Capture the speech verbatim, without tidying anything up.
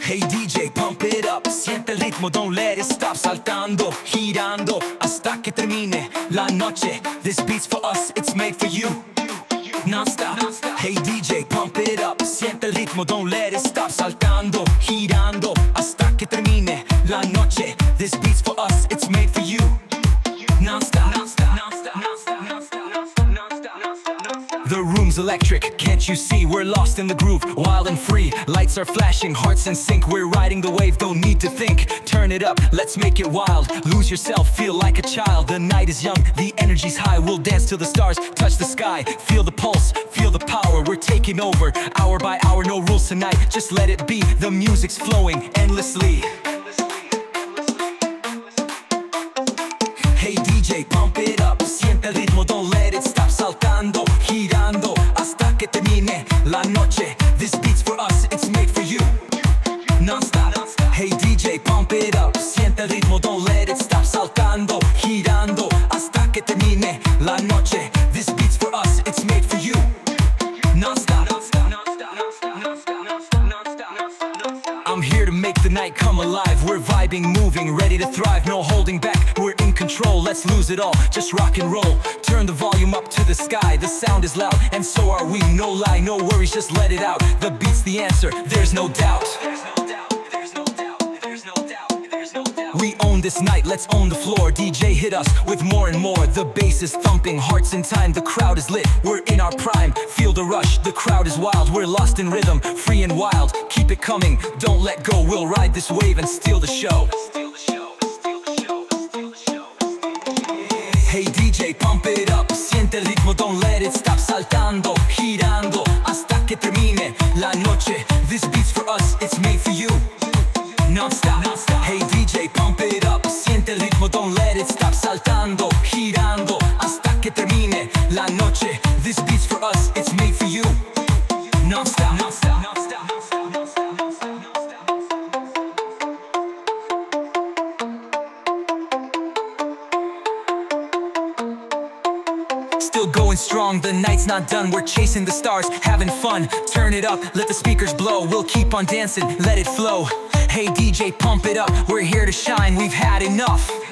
Hey D J, pump it up, siente el ritmo, don't let it stop. Saltando, girando, hasta que termine la noche. This beat's for us, it's made for you. Non-stop. Hey D J, pump it up, siente el ritmo, don't let it stop. Saltando, girando, hasta que termine la noche. This beat's for us, it's made for you. Non-stop. The room's electric, can't you see? We're lost in the groove, wild and free. Lights are flashing, hearts in sync. We're riding the wave, don't need to think. Turn it up, let's make it wild. Lose yourself, feel like a child. The night is young, the energy's high. We'll dance till the stars touch the sky. Feel the pulse, feel the power. We're taking over, hour by hour. No rules tonight, just let it be. The music's flowing endlessly. Hey D J, pump it up, siente el ritmo, don't let it stop. Saltando, girando, hasta que termine la noche. This beat's for us, it's made for you. Non-stop. Hey D J, pump it up, siente el ritmo, don't let it stop. Saltando, girando, hasta que termine la noche. This beat's for us, it's made for you. Non-stop. I'm here to make the night come alive. We're vibing, moving, ready to thrive. No holding back, we're in control. Let's lose it all, just rock and roll. Turn the volume up to the sky. The sound is loud, and so are we. No lie, no worries, just let it out. The beat's the answer, there's no doubt. We own this night, let's own the floor. D J, hit us with more and more. The bass is thumping, hearts in time. The crowd is lit, we're in our prime. Feel the rush, the crowd is wild. We're lost in rhythm, free and wild. Keep it coming, don't let go. We'll ride this wave and steal the show. Hey D J, pump it up, siente el ritmo, don't let it stop. Saltando, girando, hasta que termine la noche. This beat's for us, it's made for you. Non-stop. Hey D J, pump it up, siente el ritmo, don't let it stop. Saltando, girando, hasta que termine la noche. This beat's for us, it's made for you. Non-stop. Still going strong, the night's not done. We're chasing the stars, having fun. Turn it up, let the speakers blow. We'll keep on dancing, let it flow. Hey D J, pump it up, we're here to shine. We've had enough.